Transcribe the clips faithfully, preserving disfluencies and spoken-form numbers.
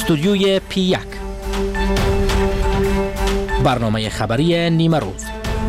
استودیوی پی یک، برنامه خبری نیمه روز.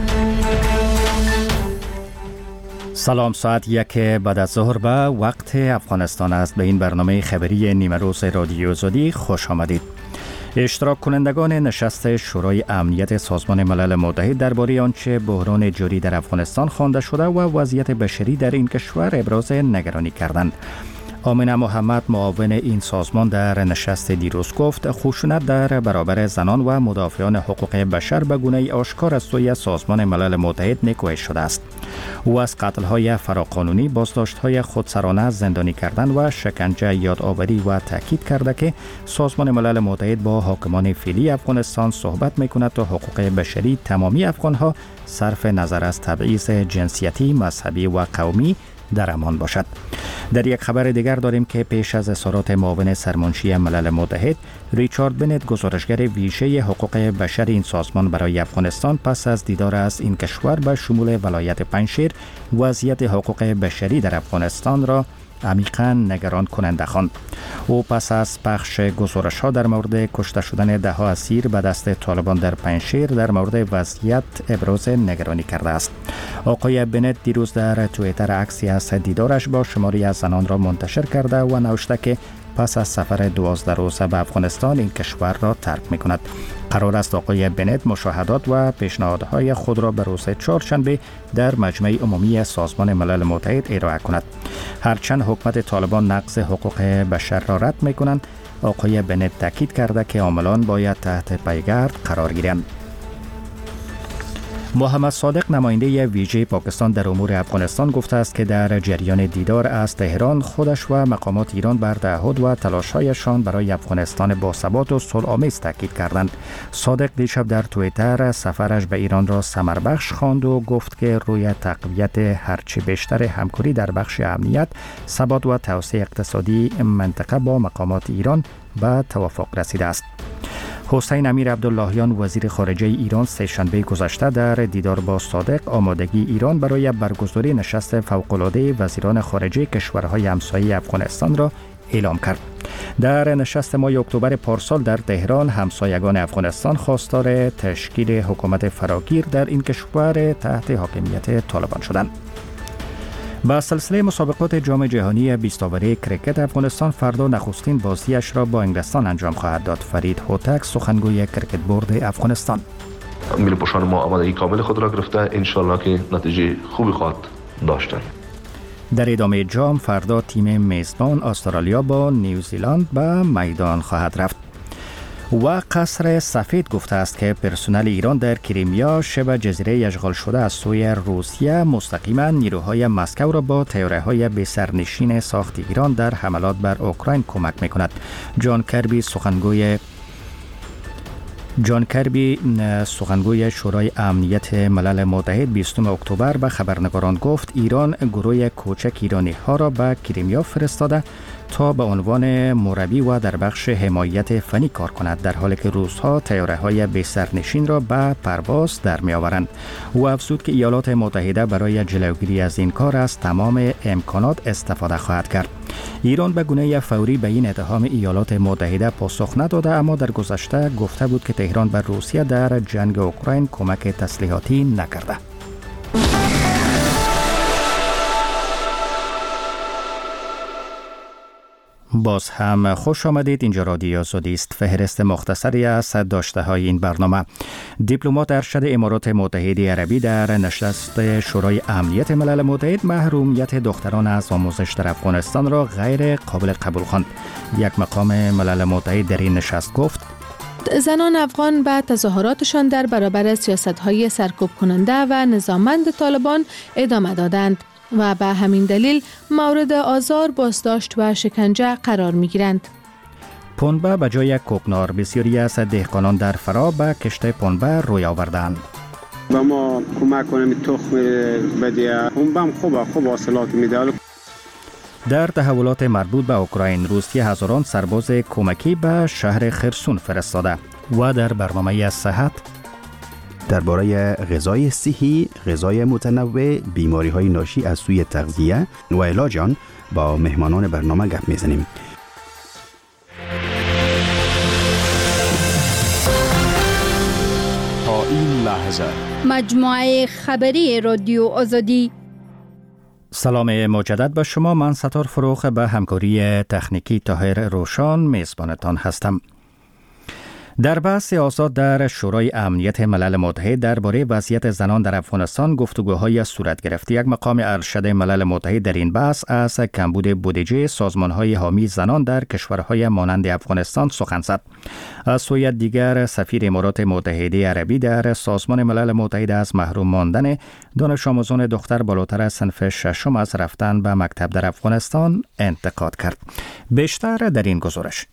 سلام، ساعت یک بعد از ظهر به وقت افغانستان است. به این برنامه خبری نیمه روز رادیو آزادی خوش آمدید. اشتراک کنندگان نشست شورای امنیت سازمان ملل متحد درباره آنچه بحران جاری در افغانستان خوانده شده و وضعیت بشری در این کشور ابراز نگرانی کردند. آمنه محمد، معاون این سازمان، در نشست دیروز گفت خشونت در برابر زنان و مدافعان حقوق بشر به گونه آشکار از سوی سازمان ملل متحد نکوهش شده است. او از قتل‌های فراقانونی، بازداشت‌های خودسرانه، زندانی کردن و شکنجه یادآوری و تاکید کرده که سازمان ملل متحد با حاکمان فعلی افغانستان صحبت می‌کند تا حقوق بشری تمامی افغان‌ها صرف نظر از تبعیض جنسیتی، مذهبی و قومی در امان باشد. در یک خبر دیگر داریم که پیش از اظهارات معاون سرمنشی ملل متحد ریچارد بنت، گزارشگر ویژه حقوق بشر این سازمان برای افغانستان، پس از دیدار از این کشور به شمول ولایت پنجشیر، وضعیت حقوق بشری در افغانستان را عمیقاً نگران کننده خواند. او پس از پخش گزارش‌ها در مورد کشته شدن ده ها اسیر به دست طالبان در پنجشیر در مورد وضعیت ابراز نگرانی کرده است. آقای بنت دیروز در توییتر عکسی از دیدارش با شماری از زنان را منتشر کرده و نوشته که پس از سفر دوازده روزه به افغانستان این کشور را ترک می‌کند. قرار است آقای بنت مشاهدات و پیشنهادهای خود را به روز چهارشنبه در مجمع عمومی سازمان ملل متحد ارائه کند. هرچند حکومت طالبان نقض حقوق بشر را رد می‌کنند، آقای بنت تاکید کرده که عاملان باید تحت پیگرد قرار گیرند. محمد صادق، نماینده ویژه پاکستان در امور افغانستان، گفته است که در جریان دیدار از تهران خودش و مقامات ایران بر تعهد و تلاش‌هایشان برای افغانستان باثبات و صلح‌آمیز تاکید کردند. صادق دیشب در توییتر سفرش به ایران را ثمربخش خواند و گفت که روی تقویت هرچه بیشتر همکاری در بخش امنیت، ثبات و توسعه اقتصادی منطقه با مقامات ایران به توافق رسیده است. حسین امیر عبداللهیان، وزیر خارجه ایران، سه‌شنبه گذشته در دیدار با صادق آمادگی ایران برای برگزاری نشست فوق‌العاده وزیران خارجه کشورهای همسایه افغانستان را اعلام کرد. در نشست ماه اکتبر پارسال در تهران، همسایگان افغانستان خواستار تشکیل حکومت فراگیر در این کشور تحت حاکمیت طالبان شدند. با سلسله مسابقات جام جهانی بیست اوره کرکت، افغانستان فردا نخستین بازیش را با انگلستان انجام خواهد داد. فرید هوتک، سخنگوی کرکت بورد افغانستان: ملی پوشان ما آمادگی کامل خود را گرفته، انشالله که نتیجه خوبی خواهد داشتن. در ادامه جام فردا تیم میزبان استرالیا با نیوزیلند به میدان خواهد رفت. و قصر سفید گفته است که پرسنل ایران در کریمیا، شبه جزیره اشغال شده از سوی روسیه، مستقیما نیروهای مسکو را با طیاره‌های بی سرنشین ساخت ایران در حملات بر اوکراین کمک می‌کند. جان کربی، سخنگوی جان کربی سخنگوی شورای امنیت ملل متحد، بیستم اکتبر به خبرنگاران گفت ایران گروه کوچک ایرانی ها را به کریمیا فرستاده تا به عنوان مربی و در بخش حمایت فنی کار کند، در حالی که روس‌ها طیاره‌های بی سرنشین را به پرواز در می‌آورند. او افزود که ایالات متحده برای جلوگیری از این کار از تمام امکانات استفاده خواهد کرد. ایران به گونه فوری به این اتهام ایالات متحده پاسخ نداده، اما در گذشته گفته بود که تهران به روسیه در جنگ اوکراین کمک تسلیحاتی نکرده. باز هم خوش آمدید. اینجا رادیو آزادی است. فهرست مختصری از داشته های این برنامه: دیپلمات ارشد امارات متحده عربی در نشست شورای امنیت ملل متحد محرومیت دختران از آموزش در افغانستان را غیر قابل قبول خواند. یک مقام ملل متحد در این نشست گفت زنان افغان به تظاهراتشان در برابر سیاست‌های سرکوب کننده و نظاممند طالبان ادامه دادند و به همین دلیل مورد آزار، بازداشت و شکنجه قرار می‌گیرند. پنبه به جای کوکنار، بسیاری از دهقانان در فرا به کشت پنبه روی آوردند. با ما کمک کنیم تخم بدیه، اون بم خوبه خوب حاصلات میده. در تحولات مربوط به اوکراین، روسیه هزاران سرباز کمکی به شهر خرسون فرستاده. و در برنامه صحت درباره غذای صحی، غذای متنوع، بیماری‌های ناشی از سوی تغذیه و علاج آن با مهمانان برنامه گپ می‌زنیم. لحظه. مجموعه خبری رادیو آزادی. سلام مجدد به شما. من ستار فروخ به همکاری تکنیکی طاهر روشان میزبانتان هستم. در بحث آزاد در شورای امنیت ملل متحد درباره وضعیت زنان در افغانستان گفتگوهای صورت گرفت. یک مقام ارشد ملل متحد در این بحث از کمبود بودجه سازمان‌های حامی زنان در کشورهای مانند افغانستان سخن زد. از سوی دیگر سفیر امارات متحده عربی در سازمان ملل متحد از محروم ماندن دانش آموزان دختر بالاتر از صنف ششم از رفتن به مکتب در افغانستان انتقاد کرد. بیشتر در این گزارش.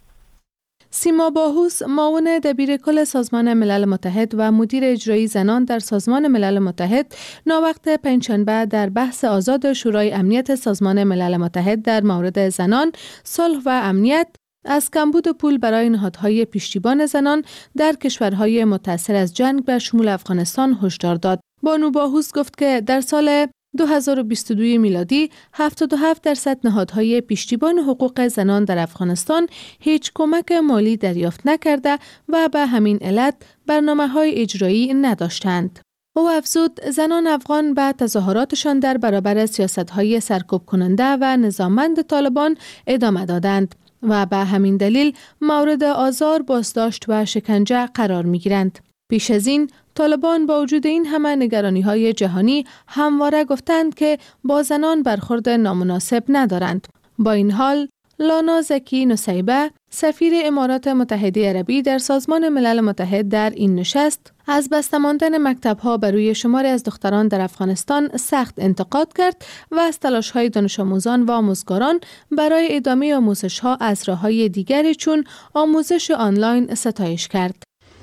سیما باهوس، معاون دبیر کل سازمان ملل متحد و مدیر اجرایی زنان در سازمان ملل متحد، ناوقت پنجشنبه در بحث آزاد شورای امنیت سازمان ملل متحد در مورد زنان، صلح و امنیت از کمبود پول برای نهادهای پشتیبان زنان در کشورهای متأثر از جنگ به شمول افغانستان هشدار داد. بانو باهوس گفت که در سال دو هزار و بیست و دو میلادی هفتاد و هفت درصد نهادهای پشتیبان حقوق زنان در افغانستان هیچ کمک مالی دریافت نکرده و به همین علت برنامه‌های اجرایی نداشتند. او افزود زنان افغان به تظاهراتشان در برابر سیاست‌های سرکوب کننده و نظاممند طالبان ادامه دادند و به همین دلیل مورد آزار، بازداشت و شکنجه قرار می‌گیرند. پیش از این طالبان با وجود این همه نگرانی‌های جهانی همواره گفتند که با زنان برخورد نامناسب ندارند. با این حال لانا زکی نصیبه، سفیر امارات متحده عربی در سازمان ملل متحد در این نشست از بسته ماندن مکتب‌ها بر روی شماری از دختران در افغانستان سخت انتقاد کرد و از تلاش‌های دانش آموزان و آموزگاران برای ادامه آموزش‌ها از راه‌های دیگری چون آموزش آنلاین ستایش کرد.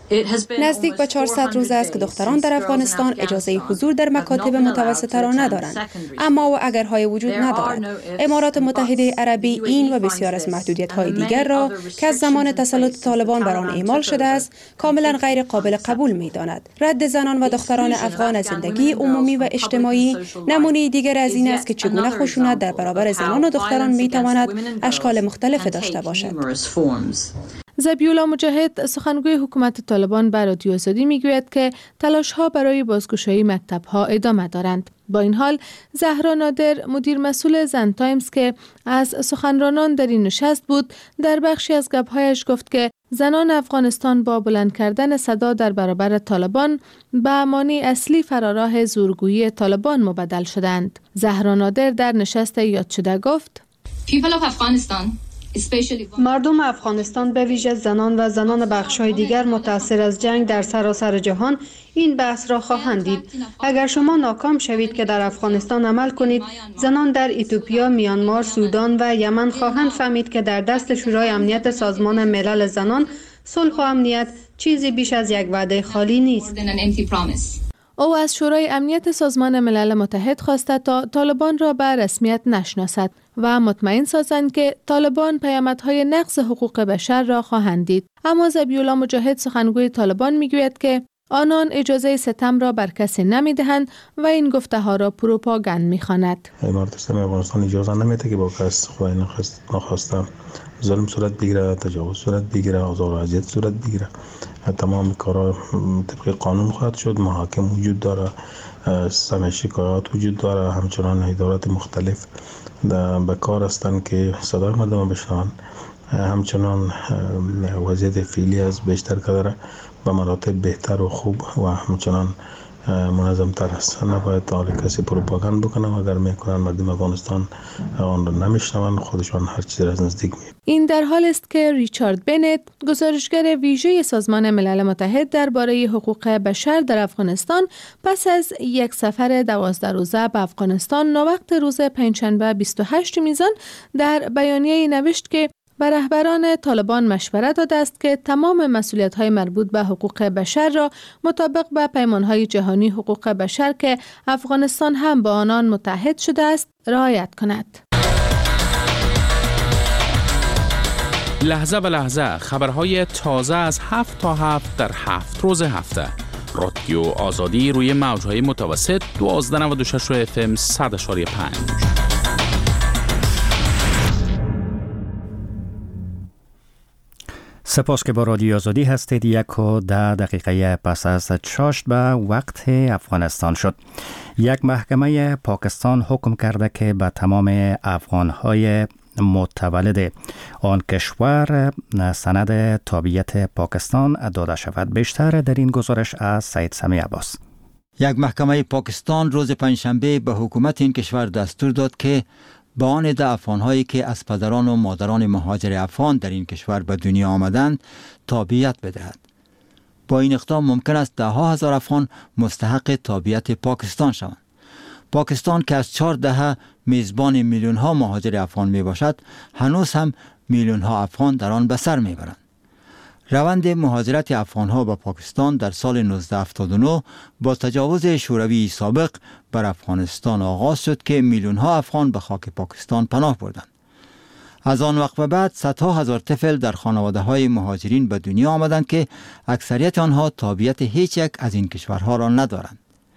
نزدیک به چهارصد روز است که دختران در افغانستان اجازه حضور در مکاتب متوسطه را ندارند، اما و اگرهای وجود ندارد. امارات متحده عربی این و بسیار از محدودیت‌های دیگر را که از زمان تسلط طالبان بر آن اعمال شده است کاملا غیر قابل قبول می‌داند. رد زنان و دختران افغان از زندگی عمومی و اجتماعی نمونه دیگر از این است که چگونه خشونت در برابر زنان و دختران می‌تواند اشکال مختلفی داشته باشد. ذبیحالله مجاهد، سخنگوی حکومت طالبان، به رادیو آزادی میگوید که تلاش‌ها برای بازگشایی مکتب‌ها ادامه دارند. با این حال زهرا نادر، مدیر مسئول زن تایمز که از سخنرانان در این نشست بود، در بخشی از گپ‌هایش گفت که زنان افغانستان با بلند کردن صدا در برابر طالبان به مانع اصلی فراراه زورگویی طالبان مبدل شدند. زهرا نادر در نشست یاد شده گفت: مردم افغانستان به ویژه زنان و زنان بخش‌های دیگر متأثر از جنگ در سراسر جهان این بحث را خواهند دید. اگر شما ناکام شوید که در افغانستان عمل کنید، زنان در اتیوپیا، میانمار، سودان و یمن خواهند فهمید که در دست شورای امنیت سازمان ملل زنان صلح و امنیت چیزی بیش از یک وعده خالی نیست. او از شورای امنیت سازمان ملل متحد خواسته تا طالبان را به رسمیت نشناسد و مطمئن سازند که طالبان پیامدهای نقض حقوق بشر را خواهند دید. اما ذبیحالله مجاهد، سخنگوی طالبان، میگوید که آنان اجازه ستم را بر کسی نمیدهند و این گفته ها را پروپاگاند میخواند. امارات اسلامی افغانستان اجازه نمیده که با کس خدای نخواسته ظلم صورت بگیره، تجاوز صورت بگیره، آزار و اذیت صورت بگیره. تمام کارا طبق قانون خواهد شد. محاکم وجود داره، سند شکایات وجود داره، همچنان ادارات مختلف به کار هستند که صدای مردم بشنوند. همچنان وضعیت فعلی از بیشتر کدره به مراتب بهتر و خوب و همچنان منظم تر است. نباید حال کسی پروپاگاند بکنم. اگر میکنن مردم افغانستان آن را نمیشنون، خودشان هر چیزی را از نزدیک می. این در حال است که ریچارد بنت، گزارشگر ویژه سازمان ملل متحد درباره حقوق بشر در افغانستان، پس از یک سفر دوازده روزه به افغانستان ناوقت روز پنجشنبه بیست و هشت میزان در بیانیه‌ای نوشت که به رهبران طالبان مشورت داده است که تمام مسئولیت‌های مربوط به حقوق بشر را مطابق به پیمان‌های جهانی حقوق بشر که افغانستان هم با آنان متحد شده است رعایت کند. لحظه به لحظه خبرهای تازه از هفت تا هفت در هفت روز هفته. رادیو آزادی روی موج‌های متوسط دوازده نود و شش اف ام صد و پنج. سپاس که با رادیو آزادی هستید. یک و ده دقیقه پس از چاشت به وقت افغانستان شد. یک محکمه پاکستان حکم کرده که به تمام افغانهای متولد آن کشور سند تابعیت پاکستان داده شود. بیشتر در این گزارش از سید سمی عباس. یک محکمه پاکستان روز پنجشنبه به حکومت این کشور دستور داد که به آن ده افغان‌هایی که از پدران و مادران مهاجر افغان در این کشور به دنیا آمدند تابعیت بدهد. با این اقدام ممکن است ده ها هزار افغان مستحق تابعیت پاکستان شوند. پاکستان که از چهار دهه میزبان میلیون ها مهاجر افغان می باشد، هنوز هم میلیون ها افغان در آن به سر می برند. روند مهاجرت افغان‌ها به پاکستان در سال نوزده هفتاد و نه با تجاوز شوروی سابق بر افغانستان آغاز شد که میلیون‌ها افغان به خاک پاکستان پناه بردند. از آن وقت به بعد صدها هزار طفل در خانواده‌های مهاجرین به دنیا آمدند که اکثریت آنها تابعیت هیچ یک از این کشورها را ندارند.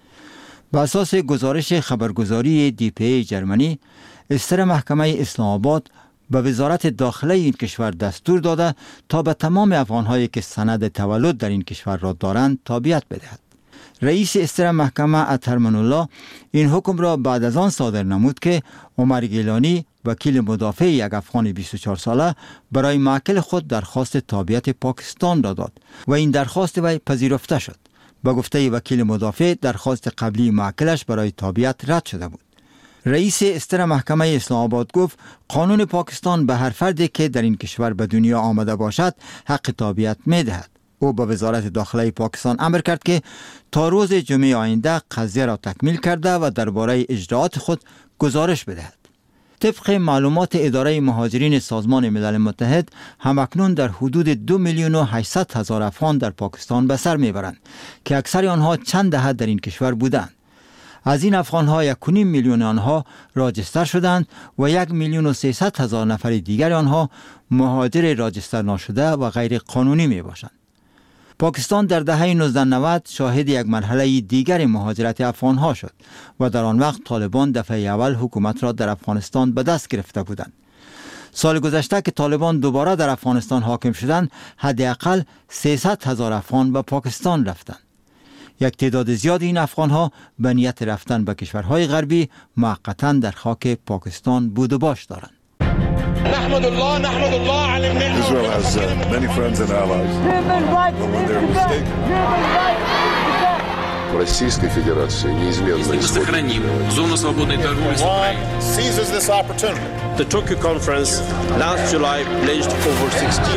بر اساس گزارش خبرگزاری دی پی ای جرمنی، استر محکمه اسلام آباد به وزارت داخله این کشور دستور داده تا به تمام افغان‌هایی که سند تولد در این کشور را دارند تابعیت بدهد. رئیس استر محکمه اطهرمن الله این حکم را بعد از آن صادر نمود که عمر گیلانی، وکیل مدافع یک افغان بیست و چهار ساله، برای موکل خود درخواست تابعیت پاکستان را داد و این درخواست وی پذیرفته شد. با گفته وکیل مدافع، درخواست قبلی موکلش برای تابعیت رد شده بود. رئیس استر محکمه اسلام آباد گفت قانون پاکستان به هر فردی که در این کشور به دنیا آمده باشد حق تابعیت می دهد. او به وزارت داخله پاکستان امر کرد که تا روز جمعه آینده قضیه را تکمیل کرده و درباره اجراعات خود گزارش بدهد. طبق معلومات اداره مهاجرین سازمان ملل متحد، همکنون در حدود دو میلیون و هشتصد هزار افغان در پاکستان به سر میبرند که اکثر آنها چند دهه در این کشور بودند. از این افغان‌ها یک و نیم میلیون آنها راجستر شدند و یک میلیون و سیصد هزار نفر دیگر آنها مهاجر راجستر ناشده و غیر قانونی می باشند. پاکستان در دهه نوزده نود شاهد یک مرحله دیگر مهاجرت افغان‌ها شد و در آن وقت طالبان دفعه اول حکومت را در افغانستان به دست گرفته بودند. سال گذشته که طالبان دوباره در افغانستان حاکم شدند، حداقل سیصد هزار افغان به پاکستان رفتند. یک تعداد زیاد این افغان‌ها به نیت رفتن به کشورهای غربی موقتاً در خاک پاکستان بود و باش دارند. نحمد الله نحمد الله على النعمة. Israel has uh, many friends and allies. But when they're mistaken. Российской Федерации неизменно сохраним зону свободной торговли с Украиной. Seizes this opportunity. The Tokyo conference last July pledged over sixteen.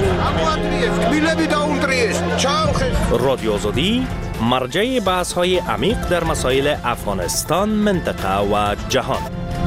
رادیو آزادی مرجع بحث‌های عمیق در مسائل افغانستان، منطقه و جهان.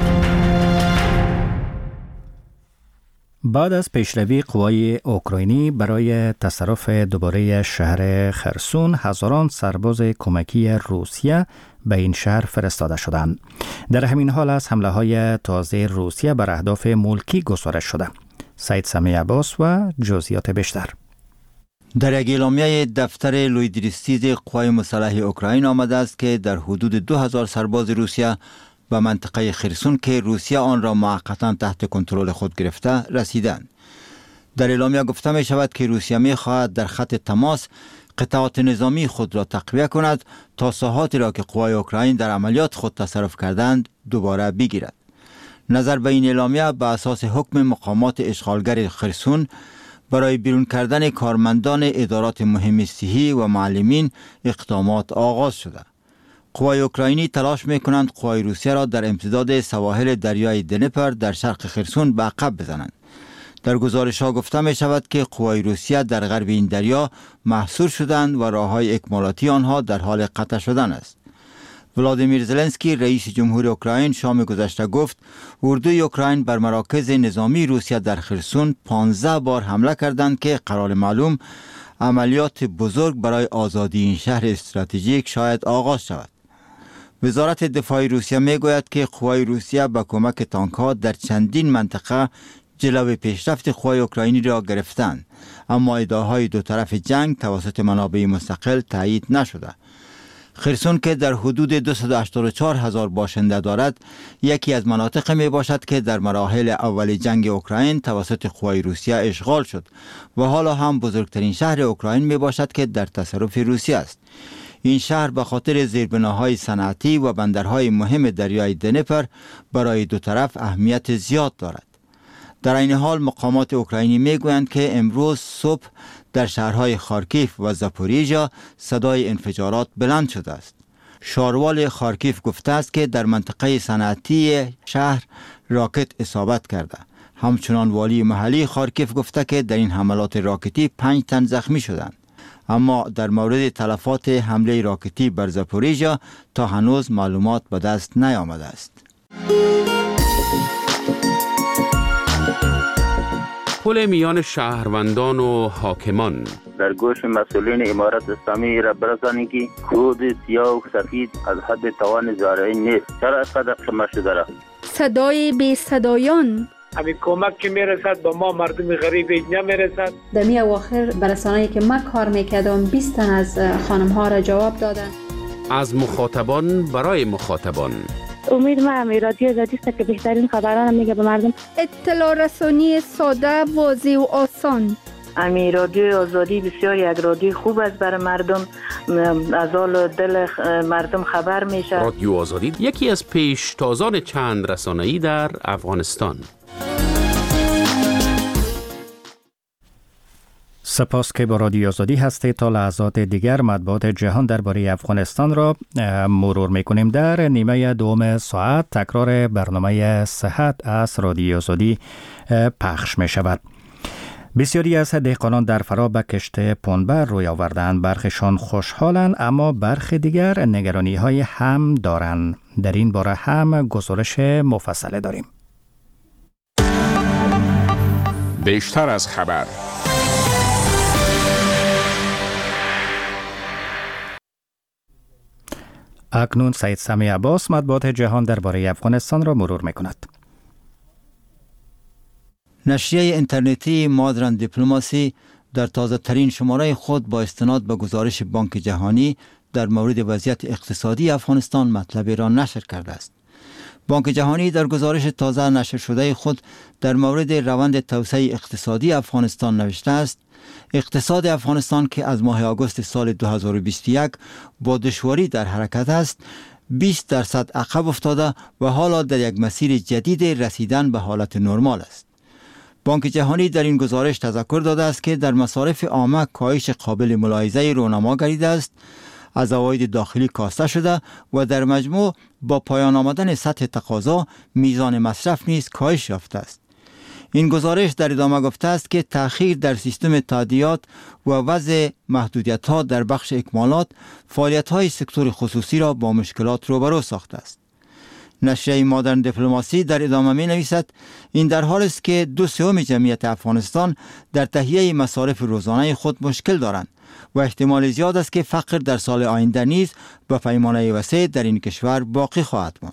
بعد از پیشروی قوای اوکراینی برای تصرف دوباره شهر خرسون، هزاران سرباز کمکی روسیه به این شهر فرستاده شدند. در همین حال از حمله های تازه روسیه بر اهداف ملکی گزارش شده. سید سمی عباس و جزئیات بیشتر. در یک اعلامیه دفتر لویدریستیز قوای مسلح اوکراین آمده است که در حدود دو هزار سرباز روسیه به منطقه خرسون که روسیه آن را موقتا تحت کنترل خود گرفته رسیدند. در اعلامیه گفته می شود که روسیه می خواهد در خط تماس قطعات نظامی خود را تقویه کند تا ساحاتی را که قوای اوکراین در عملیات خود تصرف کردند دوباره بگیرد. نظر به این اعلامیه به اساس حکم مقامات اشغالگر خرسون برای بیرون کردن کارمندان ادارات مهم صحی و معلمین اقدامات آغاز شده. قوای اوکراینی تلاش می‌کنند قوای روسیه را در امتداد سواحل دریای دنپر در شرق خرسون به عقب بزنند. در گزارش‌ها گفته می‌شود که قوای روسیه در غرب این دریا محصور شدند و راه‌های اکمالاتی آنها در حال قطع شدن است. ولادیمیر زلنسکی رئیس جمهور اوکراین شام گذشته گفت اردوی اوکراین بر مراکز نظامی روسیه در خرسون پانزده بار حمله کردند که قرار معلوم عملیات بزرگ برای آزادی این شهر استراتژیک شاید آغاز شود. وزارت دفاع روسیه میگوید که قوای روسیه با کمک تانک‌ها در چندین منطقه جلوی پیشرفت قوای اوکراینی را گرفتند، اما ادعاهای دو طرف جنگ توسط منابع مستقل تایید نشده. خرسون که در حدود دویست و هشتاد و چهار هزار باشنده دارد، یکی از مناطق می باشد که در مراحل اول جنگ اوکراین توسط قوای روسیه اشغال شد و حالا هم بزرگترین شهر اوکراین می باشد که در تصرف روسیه است. این شهر به خاطر زیربناهای صنعتی و بندرهای مهم دریای دنیپر برای دو طرف اهمیت زیاد دارد. در این حال مقامات اوکراینی می گویند که امروز صبح در شهرهای خارکیف و زاپوریژیا صدای انفجارات بلند شده است. شاروال خارکیف گفته است که در منطقه صنعتی شهر راکت اصابت کرده. همچنان والی محلی خارکیف گفته که در این حملات راکتی پنج تن زخمی شدند. اما در مورد تلفات حمله راکتی بر زاپوریژیا تا هنوز معلومات به دست نیامده است. پل میان شهروندان و حاکمان در گوش مسئولین امارت اسلامی را برسانی که کود سیاه و سفید از حد توان زارعی نیست. چرا اینقدر خمه شده را؟ صدای بی صدایان همین کمک که میرسد به ما مردم غریب نمیرسد. در می اواخر برسانه‌ای که من کار میکردم بیست تن از خانم ها را جواب دادن. از مخاطبان برای مخاطبان. امید ما امی رادیو آزادی است که بهترین خبران میگه به مردم. اطلاع رسانی ساده، واضح و آسان. امی رادیو آزادی بسیار یک رادیو خوب است برای مردم، از حال دل مردم خبر میشه. رادیو آزادی یکی از پیشتازان چند رسانه‌ای در افغانستان. سپاس که با رادیو آزادی هستید. تا لحظات دیگر مطبوعات جهان درباره افغانستان را مرور میکنیم. در نیمه دوم ساعت تکرار برنامه صحت از رادیو آزادی پخش می شود. بسیاری از دهقانان در فرا به کشت پنبه روی آوردند. برخیشان خوشحالند اما برخی دیگر نگرانی های هم دارند. در این باره هم گزارش مفصل داریم. بیشتر از خبر. اکنون سید سمی عباس مطبوعات جهان درباره افغانستان را مرور میکند. نشریه اینترنتی مادرن دیپلماسی در تازه ترین شماره خود با استناد به گزارش بانک جهانی در مورد وضعیت اقتصادی افغانستان مطلبی را نشر کرده است. بانک جهانی در گزارش تازه نشر شده خود در مورد روند توسعه اقتصادی افغانستان نوشته است: اقتصاد افغانستان که از ماه آگوست سال دو هزار و بیست و یک با دشواری در حرکت است، بیست درصد عقب افتاده و حالا در یک مسیر جدید رسیدن به حالت نرمال است. بانک جهانی در این گزارش تذکر داده است که در مصارف عامه کاهش قابل ملاحظه رونما گردیده است، از عواید داخلی کاسته شده و در مجموع با پایان آمدن سطح تقاضا میزان مصرف نیز کاهش یافته است. این گزارش در ادامه گفته است که تأخیر در سیستم تادیات و وضع محدودیت‌ها در بخش اکمالات فعالیت‌های سکتور خصوصی را با مشکلات روبرو ساخته است. نشریه مادرن دیپلماسی در ادامه می نویسد این در حال است که دو سوم جمعیت افغانستان در تهیه مصارف روزانه خود مشکل دارند و احتمال زیاد است که فقر در سال آینده نیز به پیمانه وسیع در این کشور باقی خواهد ماند.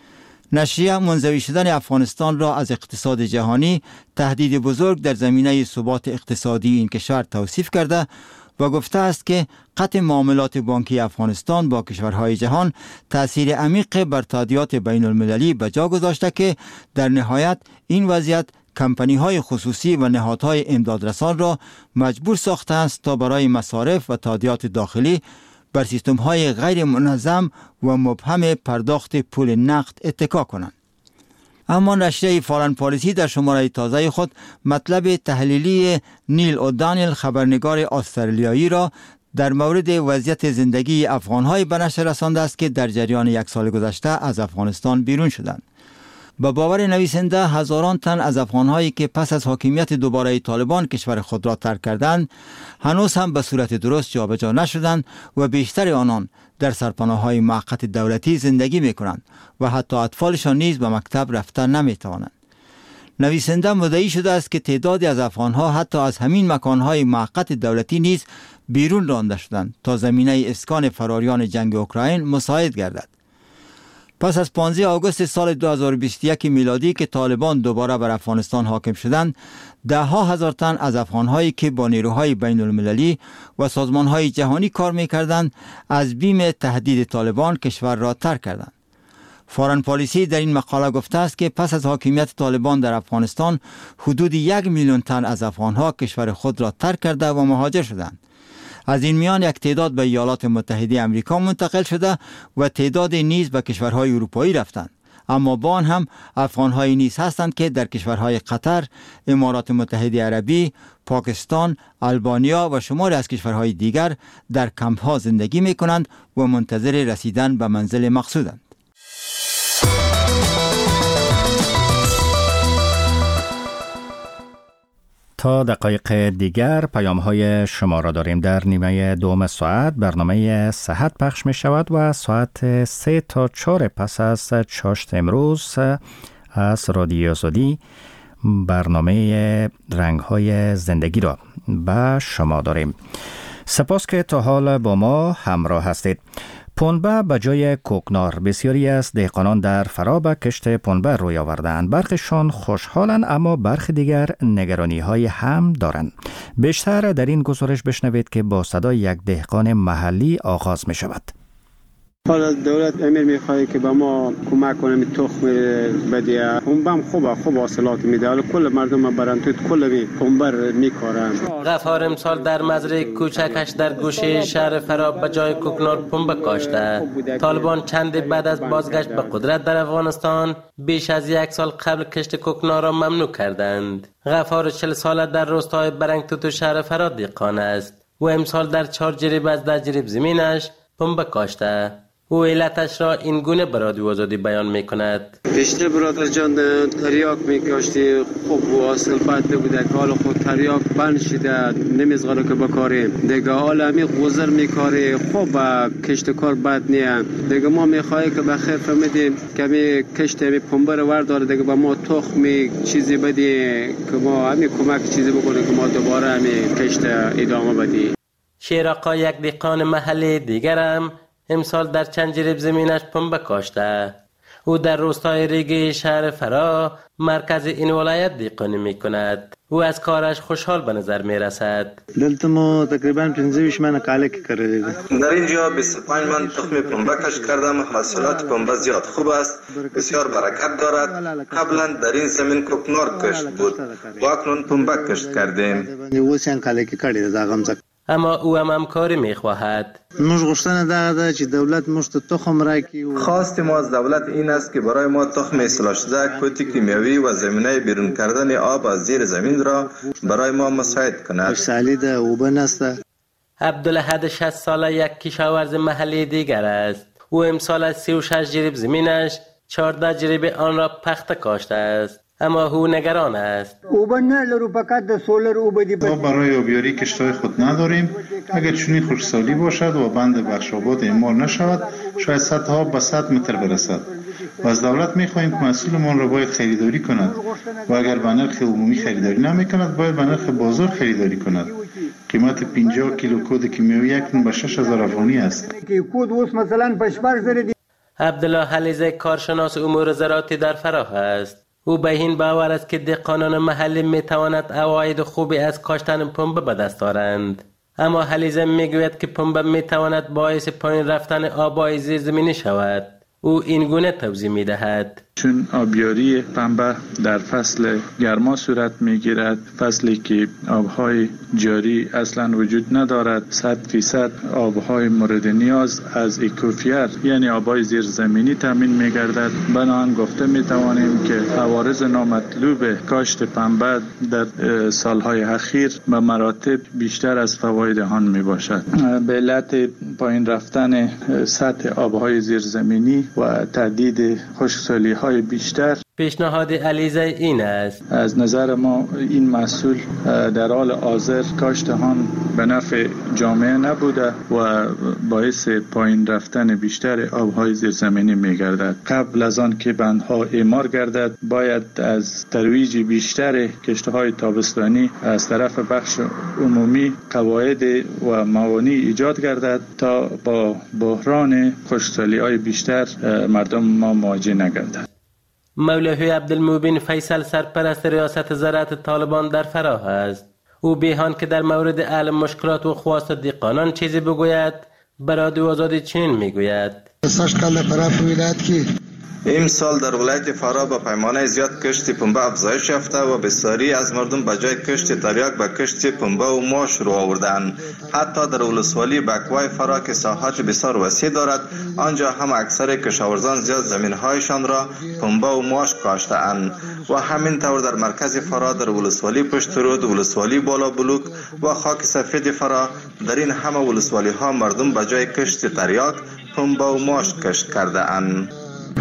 نشریه منزوی شدن افغانستان را از اقتصاد جهانی تهدید بزرگ در زمینه ثبات اقتصادی این کشور توصیف کرده و گفته است که قطع معاملات بانکی افغانستان با کشورهای جهان تأثیر عمیق بر تادیات بین المللی به جا گذاشته که در نهایت این وضعیت کمپانی‌های خصوصی و نهادهای امدادرسان را مجبور ساخته است تا برای مصارف و تادیات داخلی بر سیستم‌های غیر منظم و مبهم پرداخت پول نقد اتکا کنند. اما نشریه فارن پالیسی در شماره تازه خود مطلب تحلیلی نیل اودانیل خبرنگار استرالیایی را در مورد وضعیت زندگی افغان‌های به نشر رسانده است که در جریان یک سال گذشته از افغانستان بیرون شدند. با باور نویسنده هزاران تن از افغان‌هایی که پس از حاکمیت دوباره طالبان کشور خود را ترک کردند هنوز هم به صورت درست جابجا نشدند و بیشتر آنان در سرپناه‌های موقت دولتی زندگی می‌کنند و حتی اطفالشان نیز به مکتب رفتن نمی‌توانند. نویسنده مدعی شده است که تعدادی از افغان‌ها حتی از همین مکان‌های موقت دولتی نیز بیرون رانده شدند تا زمینه اسکان فراریان جنگ اوکراین مساعد گردد. پس از پانزده آگوست سال دو هزار و بیست و یک میلادی که طالبان دوباره بر افغانستان حاکم شدند، ده ها هزار تن از افغانهایی که با نیروهای بین المللی و سازمانهای جهانی کار می‌کردند از بیم تهدید طالبان کشور را ترک کردند. فارن پالیسی در این مقاله گفته است که پس از حاکمیت طالبان در افغانستان حدود یک میلیون تن از افغانها کشور خود را ترک کرده و مهاجر شدند. از این میان یک تعداد به ایالات متحده آمریکا منتقل شده و تعداد نیز به کشورهای اروپایی رفتند. اما با آن هم افغان‌های نیز هستند که در کشورهای قطر، امارات متحده عربی، پاکستان، آلبانیا و شماری از کشورهای دیگر در کمپ‌ها زندگی می‌کنند و منتظر رسیدن به منزل مقصودند. تا دقایق دیگر پیام های شما را داریم. در نیمه دوم ساعت برنامه صحت پخش می شود و ساعت سه تا چهار پس از چاشت امروز از رادیو آزادی برنامه رنگ های زندگی را به شما داریم. سپاس که تا حال با ما همراه هستید. پنبه به جای کوکنار، بسیاری از دهقانان در فرا به کشت پنبه روی آوردند. برخیشان خوشحالند اما برخی دیگر نگرانی های هم دارند. بیشتر در این گزارش بشنوید که با صدای یک دهقان محلی آغاز می شود. حالا دولت امیر میخواد که به ما کمک کنه، تخم بده. پنبه خوبه، خوب حاصلات میده. حالا کل مردم برن تو کل پنبه میکارن. غفار امسال در مزرعه کوچکش در گوشه شهر فرا به جای کوکنار پنبه کاشته. طالبان چند بعد از بازگشت به قدرت در افغانستان بیش از یک سال قبل کشت کوکنار را ممنوع کردند. غفار چهل ساله در روستای برنگتوت و شهر فرا دهقان است و امسال در چهار جریب از ده جریب زمینش پنبه کاشته. او علتش را این گونه به رادیو آزادی بیان می کند. بیشتر برادر جان تریاک می کاشتی، خوب و حاصل بد نبوده که حالا خود تریاک بند شده نمیزغاله که بکاریم دیگه. حالا همی غوزر میکاری، خوب کشت کار بد نیم دیگه. ما میخواهی که بخیر فهمیدیم که همی کشت همی پنبه رو ورداره دیگه، با ما تخمی چیزی بدی که ما همی کمک چیزی بکنه که ما دوباره همی کشت ادامه بدی. شیراقا یک دهقان محلی دیگرم امسال در چند جریب زمینش پنبه کاشته. او در روستای ریگه شهر فرا مرکز این ولایت دهقانی می کند. او از کارش خوشحال به نظر می رسد. دلته ما تقریبا پنځه ویشت من کاله کې کړی دی. در اینجا بیست و پنج من تخم پنبه کاشت کردم. حاصلات پنبه زیاد خوب است، بسیار برکت دارد. قبلا در این زمین کوکنار کشت بود و اکنون پنبه کشت کردیم. اوس یې کاله کې کړی دی دا غمزه. اما او هم همکاری میخواهد. موږ غوښتنه دا ده چې دولت موږ ته تخم راکړي. خواست ما از دولت این است که برای ما تخم اصلاح شده، کود کیمیاوی و زمینه بیرون کردن آب از زیر زمین را برای ما مساعد کند. سالی ده اوبه نسته. عبدالحد شصت ساله یک کشاورز محلی دیگر است. او امسال از سی و شش جریب زمینش چهارده جریب آن را پخته کاشته است. اما او نگران است. اوبه نداریم، فقط د سولر اوبه دی. ما برای آبیاری کشتای خود نداریم. اگر چنین خشکسالی باشد و بند بخشاباد اعمال نشود، شاید سطح آب به صد متر برسد. و از دولت می‌خواهیم که مسئولمان را باید خریداری کند و اگر به نرخ عمومی خریداری نمی‌کند باید به نرخ بازار خریداری کند. قیمت پنجاه کیلو کود کیمیاوی اکنون به شش هزار افغانی است. کود اوس مثلا په شپږ زره دی. عبدالله حلیزه کارشناس امور زراعتی در فراه است. او به این باور است که دهقانان محلی می تواند عواید خوبی از کاشتن پنبه به دست آورند. اما حلیزه می گوید که پنبه می تواند باعث پایین رفتن آبای زیرزمینی شود. او این گونه توضیح می دهد. چون آبیاری پنبه در فصل گرما صورت می گیرد، فصلی که آبهای جاری اصلا وجود ندارد، صد فیصد آبهای مورد نیاز از اکوفیر یعنی آبهای زیرزمینی تامین می گردد. بنابراین گفته می توانیم که عوارض نامطلوب کاشت پنبه در سالهای اخیر به مراتب بیشتر از فواید آن می باشد. به علت پایین رفتن سطح آبهای زیرزمینی و تهدید خشکسالی های بیشتر پیشنهاد علیزه این است: از نظر ما این محصول در حال حاضر کاشت آن به نفع جامعه نبوده و باعث پایین رفتن بیشتر آبهای زیرزمینی می‌گردد. قبل از آن که بندها اعمار گردد باید از ترویج بیشتر کشت‌های تابستانی از طرف بخش عمومی قواعد و موانع ایجاد گردد تا با بحران خشکسالی‌های بیشتر مردم ما مواجه نگردد. مولوی عبدالمبین فیصل سرپرست ریاست زراعت طالبان در فراه است. او بیهان که در مورد علم مشکلات و خواست دیقانان چیزی بگوید، برای رادیو آزادی چنین میگوید: امسال در ولایت فراه با پیمانه زیاد کشت پنبه افزایش یافته و بسیاری از مردم به جای کشت تریاک به کشت پنبه و ماش رو آوردند. حتی در ولسوالی بکوای فراه که ساحات بسیار وسیع دارد، آنجا هم اکثر کشاورزان زیاد زمین‌هایشان را پنبه و ماش کاشته‌اند و همین طور در مرکز فراه در ولسوالی پشت رود، ولسوالی بالا بلوک و خاک سفید فراه در این همه ولسوالی‌ها مردم به جای کشت تریاک پنبه و ماش کشت کرده‌اند.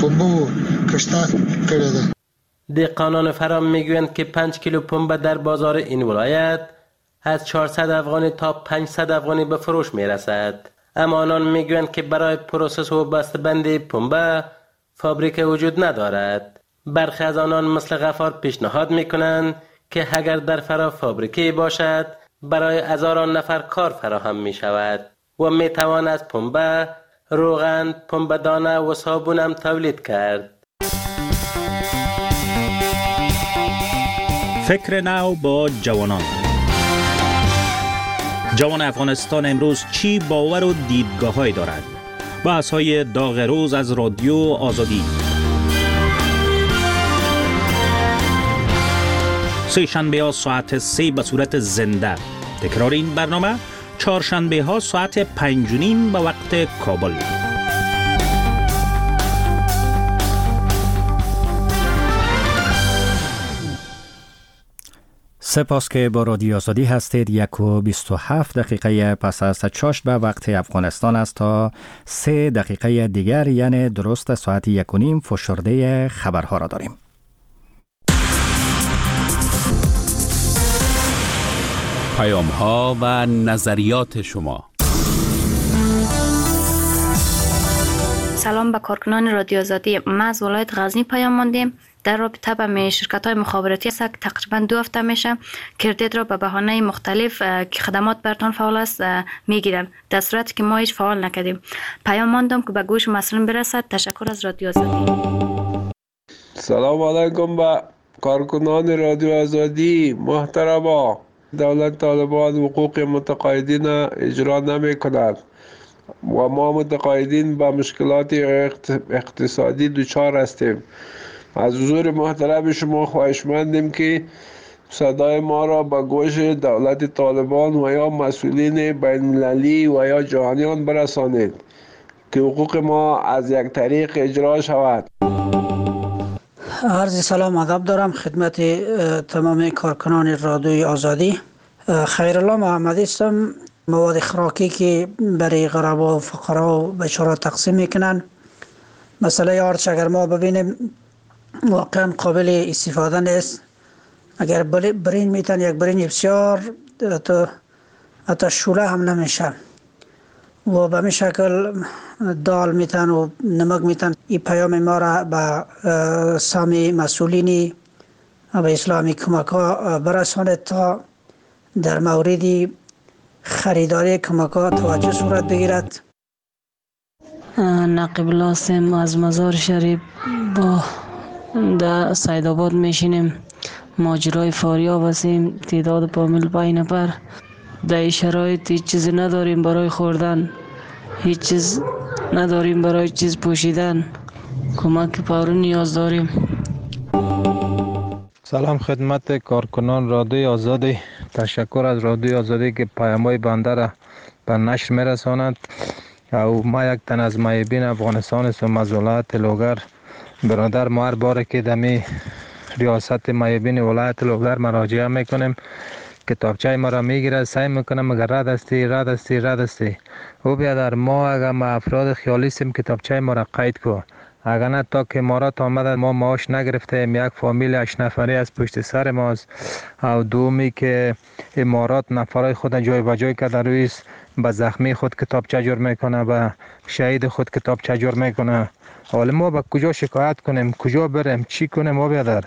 دهقانان فرام میگویند که پنج کیلو پنبه در بازار این ولایت از چهارصد افغانی تا پانصد افغانی به فروش میرسد. اما آنان میگویند که برای پروسس و بسته‌بندی پنبه فابریک وجود ندارد. برخی از آنان مثل غفار پیشنهاد میکنند که اگر در فراه فابریکی باشد برای هزاران نفر کار فراهم میشود و میتوان از پنبه روغن، پنبه دانه و صابون هم تولید کرد. فکر نو با جوانان. جوان افغانستان امروز چی باور و دیدگاه‌هایی دارد؟ بحث‌های داغ روز از رادیو آزادی. سه شنبه ها ساعت سه به صورت زنده. تکرار این برنامه چهارشنبه ها ساعت پنج و نیم به وقت کابل. سپاس که با رادیو آزادی هستید. یک و بیست و هفت دقیقه پس از چاشت به وقت افغانستان است تا سه دقیقه دیگر، یعنی درست ساعت یک و نیم فشرده خبرها را داریم. پیام ها و نظریات شما. سلام به کارکنان رادیو آزادی. ما از ولایت غزنی پیام ماندیم در رابطه با شرکت های مخابراتی است که تقریبا دو هفته میشه کردیت را به بهانه مختلف که خدمات برتان فعال است میگیرن، در صورتی که ما هیچ فعال نکردیم. پیام ماندم که به گوش مسئولین برسد. تشکر از رادیو آزادی. سلام علیکم به کارکنان رادیو آزادی. محترما، دولت طالبان حقوق متقاعدین اجرا نمی کند و ما متقاعدین با مشکلات اقتصادی دچار هستیم. از حضور محترم شما خواهشمندیم که صدای ما را به گوش دولت طالبان و یا مسئولین بین المللی و یا جهانیان برسانید که حقوق ما از یک طریق اجرا شود. عرض سلام ادب دارم خدمت تمام کارکنان رادیوی آزادی. خیرالله محمدی هستم. مواد خوراکی که برای غربا و فقرا و بچه‌ها تقسیم میکنن، مسئله آرچ اگر ما ببینیم واقعا قابل استفاده نیست. اگر برین میتن یک برین بسیار تا حتی شوله هم نمیشه و به می شکل دال میتن و نمک میتن. این پیام ما را به سامی مسئولینی به اسلامی کمک ها برساند تا در موردی خریداری کمک ها توجه صورت بگیرد. نقیب لاسم از مزار شریف با در سیدآباد میشینیم. ماجرای فاریاب هستیم، تعداد کامل پنج نفر. در شرایط هیچ چیزی نداریم برای خوردن، هیچ چیز نداریم برای چیز پوشیدن. کمک فوری نیاز داریم. سلام خدمت کارکنان رادیو آزادی. تشکر از رادیو آزادی که پیام‌های بنده را به نشر میرساند. او ما یک تن از معیبین افغانستان هستم از ولایت لوگر. برادر ما هر باره که دمی ریاست معیبین ولایت لوگر مراجعه میکنیم، کتابچه ما را میگیره، سعی میکنه مگر رد استی رد استی رد استی. او بیادر ما اگر ما افراد خیالی هستیم کتابچه ما را قید کو. اگر نه تا که امارات آمده ما معاش نگرفتیم. یک فامیل هشت نفری از پشت سر ماست. و دومی که امارات نفرای خود جای و جای کرده روی به زخمی خود کتابچه جور میکنه، به شهید خود کتابچه جور میکنه. حالا ما به کجا شکایت کنیم، کجا بریم، چی کنیم؟ ما بیادر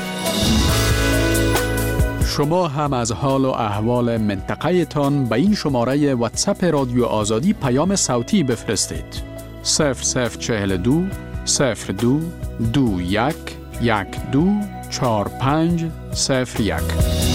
شما هم از حال و احوال منطقه تان به این شماره واتساپ رادیو آزادی پیام صوتی بفرستید. صفر صفر چهل دو صفر دو دو یک یک دو چهار پنج صفر یک.